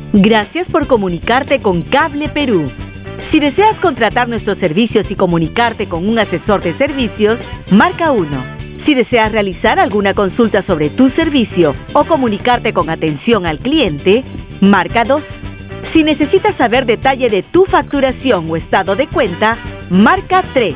Gracias por comunicarte con Cable Perú. Si deseas contratar nuestros servicios y comunicarte con un asesor de servicios, marca 1. Si deseas realizar alguna consulta sobre tu servicio o comunicarte con atención al cliente, marca 2. Si necesitas saber detalle de tu facturación o estado de cuenta, marca 3.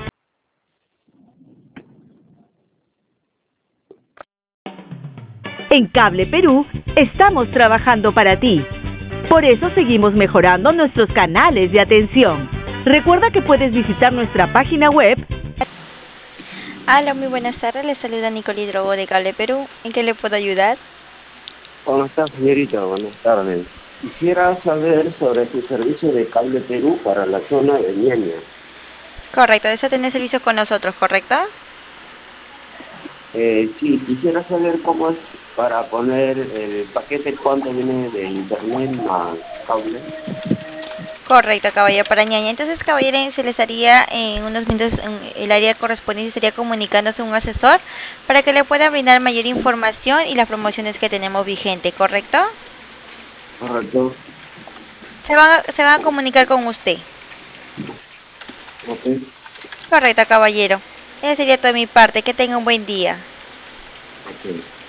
En Cable Perú estamos trabajando para ti. Por eso seguimos mejorando nuestros canales de atención. Recuerda que puedes visitar nuestra página web. Hola, muy buenas tardes. Les saluda Nicole Drogo de Cable Perú. ¿En qué le puedo ayudar? ¿Cómo está, señorita? Buenas tardes. Quisiera saber sobre su servicio de Cable Perú para la zona de Ñaña. Correcto, desea tener servicio con nosotros, ¿correcto? Sí, quisiera saber cómo es para poner el paquete, cuánto viene de internet más cable. Correcto, caballero, para Ñaña. Entonces, caballero, se les haría en unos minutos el área correspondiente estaría comunicándose a un asesor para que le pueda brindar mayor información y las promociones que tenemos vigente, ¿correcto? Correcto. Se van a comunicar con usted. Ok. Correcto, caballero. Esa sería toda mi parte. Que tenga un buen día. Ok.